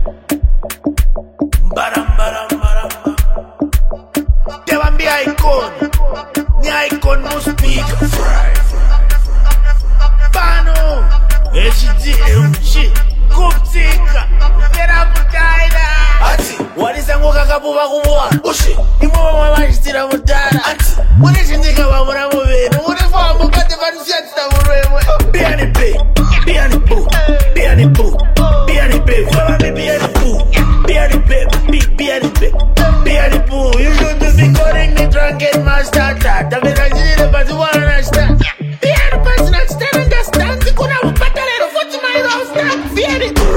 Te va a enviar icon, ni icon no speak. Pano, HDMG, Kuptika, Vera Mutaida. Ati, walisa ngoka kabuba kubwa. Ushi, imo mama wajitira mutara. Ati, wale shindika wamura mubeni. Wale fwa mbukate vanusiyatita murwewe. Biani pe, biani bu, biani bu, biani pe. Fwa mi biani bu, biani pe, biani pe, biani bu. You should be calling me drunken master. Davida jini but you wanna understand. Biani person understand, understand. Kuna mpata lero, futi my roster. Biani bu.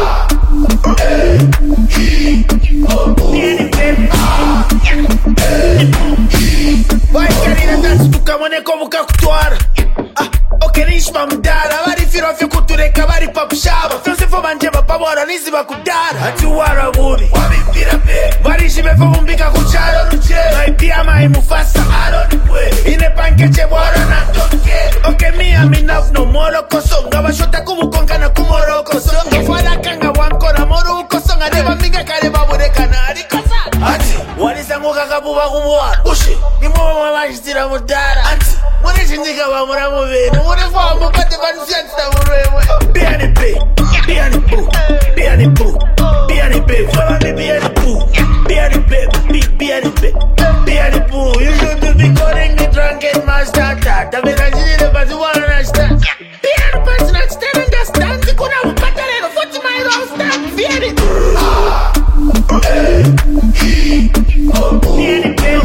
Vai carina tanto tu camone como cactuara. Okenishma mdara vari firo fyo kutureka vari papushaba. Fyose fo manjeba pabora nisi bakudara. Ati wara buri wabipira pe. Vari shibe fo mumbika kucharo ruche. Maipia mai mufasa aro nipwe. Ine panke chebora na toke. Oke miya minaf no moro kosonga. Bashota kubu konga na kumoro kosonga. Fwada kanga wanko na moro ukosonga. Deba minga kare babure kanari kosa. Ati walisa ngoka kabuba kumwa. Ushi ni mwa wajitira mudara. Ati mwene shindika wamura mubeni. Mwene fwa mbukate vanusiyatita murwewe. Biani pe, biani bu, biani bu, biani pe. Fwa mi biani bu, biani pe, biani pe, biani bu. You should be calling me drunken master. Davida jini but you wanna understand. Biani person understand, understand. Kuna mpata lero, futi my roster. Biani bu. Biani pe.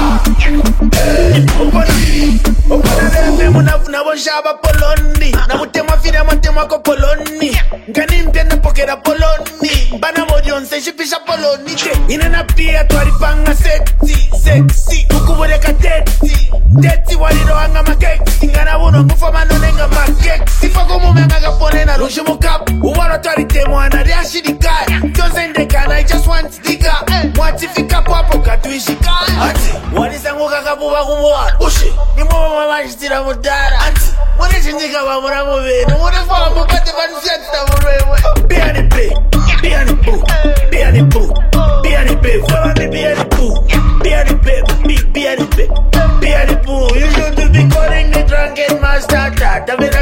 Okona vembe munafuna boshaba poloni. Na mutemwa fina mutemwa ko poloni. Ngani mpenda pokera poloni. Bana modionse shipisha poloni. Ine na pia twaripanga sexy, sexy. Ukubureka teti, teti waliro anga makeki. Ngana buno ngufa manonenga makeki. Sifa kumumenga kapone na rushu mukap. Uwaro twaritemo anariashi dikaya. Jonse ndekana I just want diga. Mwatifika papo katuishika. Ati, walisa ngoka kabuba kumwa. Ushi, ni mwa wajitira mudara. Ati, mwene shindika wamura mubeni. Mwene fwa mbukate vanusiyatita murwewe. Biani pe, biani bu, biani bu, biani pe. Fwa mi biani bu, biani pe, biani pe, biani bu. You should be calling me drunken master. Davida